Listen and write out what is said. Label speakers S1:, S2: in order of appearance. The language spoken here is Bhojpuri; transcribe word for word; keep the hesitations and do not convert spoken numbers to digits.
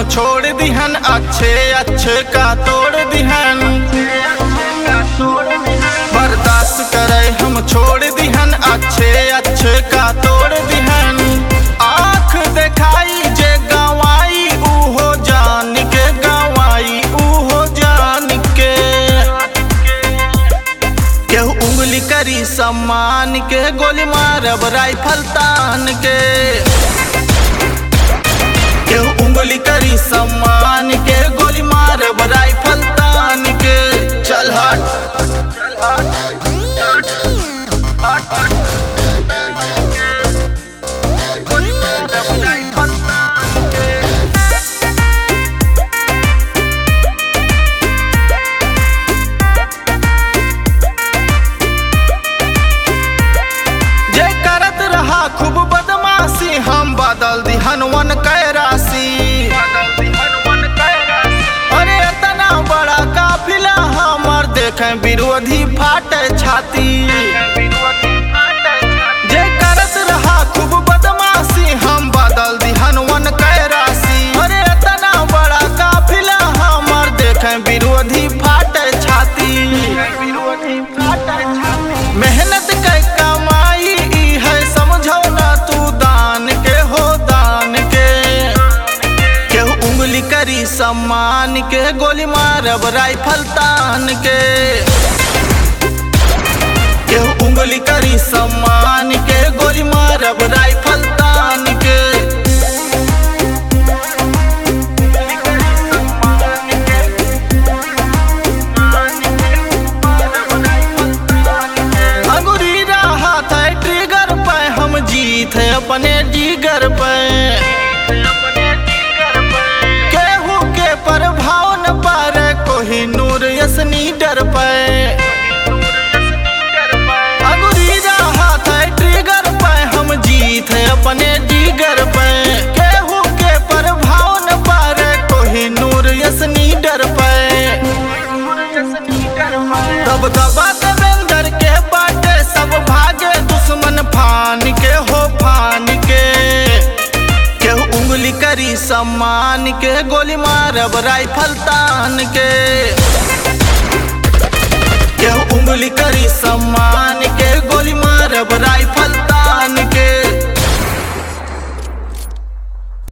S1: हम छोड़ दिहन, अच्छे अच्छे का तोड़ दिहन। बर्दाश्त करे हम छोड़ दिहन, अच्छे अच्छे का तोड़ दिहन। आँख दिखाई जे गवाई उहो जान के गवाई उहो जान के। केहू उंगली करी सम्मान के, गोली मारब राइफल तान के। केहू उंगली करी सम्मान के, गोली मारब राइफल तान के। चल हट चल हट हट हट गोली मारब राइफल तान के। जे करत रहा खूब बदमाशी, हम बदल दिहन वन कैरासी। अरे इतना बड़ा काफिला हमर देखें विरोधी फाटे छाती। जे करत रहा खूब बदमाशी, हम बदल दिहन वन कैरासी। अरे इतना बड़ा काफिला हमर देखें विरोधी फाटे छाती। मेहनत के कमाई ई है, समझो ना तू दान के हो दान के। केहू उंगली करी सम्मान के, गोली मारब राइफल तान के। केहू उंगली करी सम्मान के, गोली मारब राइफल तान के। अंगूरी राहत है ट्रिगर पे, हम जीत है अपने जिगर पे। केहू के प्रभाव न पारे कोहिनूर यसनी डर पे। अंगूरी राहत है ट्रिगर पे, हम जीत है अपने जिगर पे। केहू के प्रभाव न पारे कोहिनूर यसनी डर पे। तब दबा देवेंद्र के बाटे, सब भागे दुश्मन फान के हो फान के। केहू उंगली करी सम्मान के, गोली मारब राइफल तान के। केहू उंगली करी सम्मान के, गोली मारब